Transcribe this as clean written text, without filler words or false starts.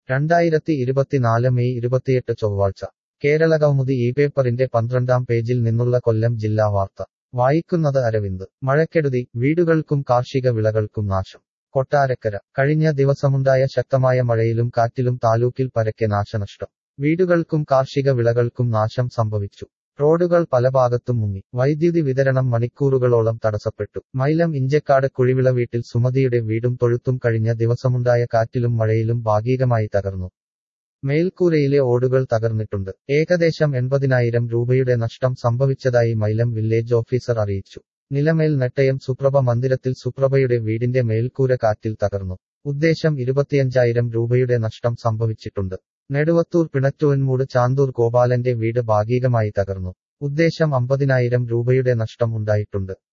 2024 May 28 ചൊവ്വാഴ്ച കേരളകൗമുദി ഈ പേപ്പറിന്റെ 12-ാം പേജിൽ നിന്നുള്ള കൊല്ലം ജില്ലാ വാർത്ത വായിക്കുന്നത് അരവിന്ദ്. മഴക്കെടുതി, വീടുകൾക്കും കാർഷിക വിളകൾക്കും നാശം. കൊട്ടാരക്കര, കഴിഞ്ഞ ദിവസമുണ്ടായ ശക്തമായ മഴയിലും കാറ്റിലും താലൂക്കിൽ പരക്കെ നാശനഷ്ടം. വീടുകൾക്കും കാർഷിക വിളകൾക്കും നാശം സംഭവിച്ചു. റോഡുകൾ പല ഭാഗത്തും മുങ്ങി. വൈദ്യുതി വിതരണം മണിക്കൂറുകളോളം തടസ്സപ്പെട്ടു. മൈലം ഇഞ്ചക്കാട് കുഴിവിള വീട്ടിൽ സുമതിയുടെ വീടും തൊഴുത്തും കഴിഞ്ഞ ദിവസമുണ്ടായ കാറ്റിലും മഴയിലും ഭാഗികമായി തകർന്നു. മേൽക്കൂരയിലെ ഓടുകൾ തകർന്നിട്ടുണ്ട്. ഏകദേശം 80,000 രൂപയുടെ നഷ്ടം സംഭവിച്ചതായി മൈലം വില്ലേജ് ഓഫീസർ അറിയിച്ചു. നിലമേൽ നെട്ടയം സുപ്രഭ മന്ദിരത്തിൽ സുപ്രഭയുടെ വീടിന്റെ മേൽക്കൂര കാറ്റിൽ തകർന്നു. ഉദ്ദേശം 25,000 രൂപയുടെ നഷ്ടം സംഭവിച്ചിട്ടുണ്ട്. നെടുവത്തൂർ പിണറ്റുവൻമൂട് ചാന്തൂർ ഗോപാലന്റെ വീട് ഭാഗികമായി തകർന്നു. ഉദ്ദേശം 50,000 രൂപയുടെ നഷ്ടം ഉണ്ടായിട്ടുണ്ട്.